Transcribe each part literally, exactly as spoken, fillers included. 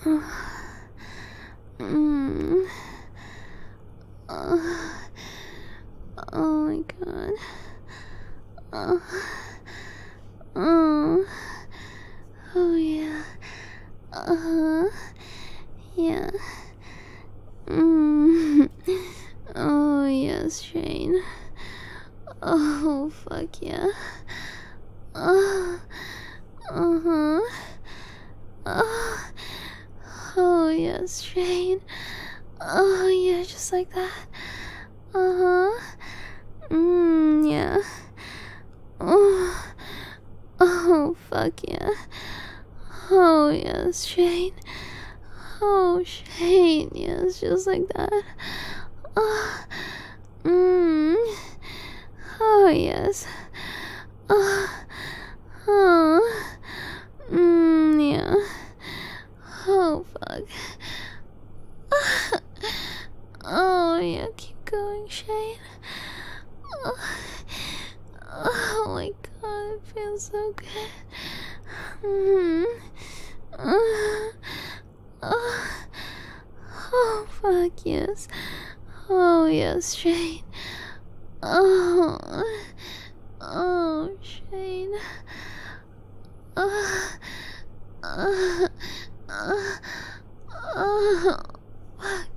mm. uh, oh my god. Uh, oh, oh yeah. Uh-huh. Yeah. Mm. Oh yes, Shane. Oh fuck yeah. Uh, uh-huh. Uh, oh yes, Shane. Oh yeah, just like that. Uh-huh. Mm, yeah. Oh, oh fuck yeah. Oh yes, Shane. Oh Shane, yes, just like that. Oh, mm. Oh yes. Oh, oh. Mm, yeah. Oh fuck. Oh yeah, keep going, Shane. Oh, oh my god, it feels so good. Mm. Uh, oh, oh fuck yes. Oh yes, Shane. Oh, oh Shane. Oh, uh, uh, oh, fuck.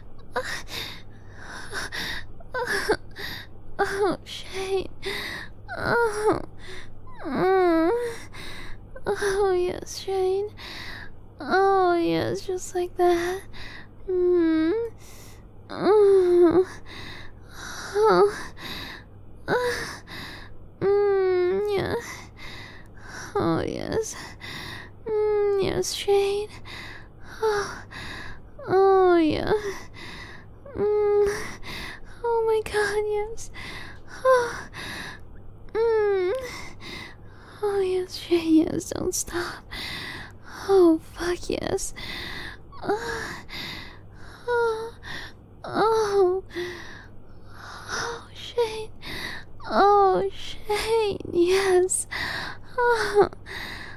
Oh, Shane. Oh, mm. Oh, yes, Shane. Oh, yes, just like that. Mm. Oh, oh. Uh, mm, yeah. Oh, yes. Mm, yes, Shane. Oh, oh, yeah. Mm. Oh my god, yes. Oh, mm. Oh yes, Shane, yes, don't stop. Oh, fuck yes. Uh, oh, oh, oh, Shane. Oh, Shane, yes. Oh,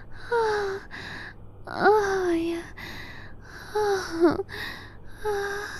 oh, oh yeah. Oh, oh.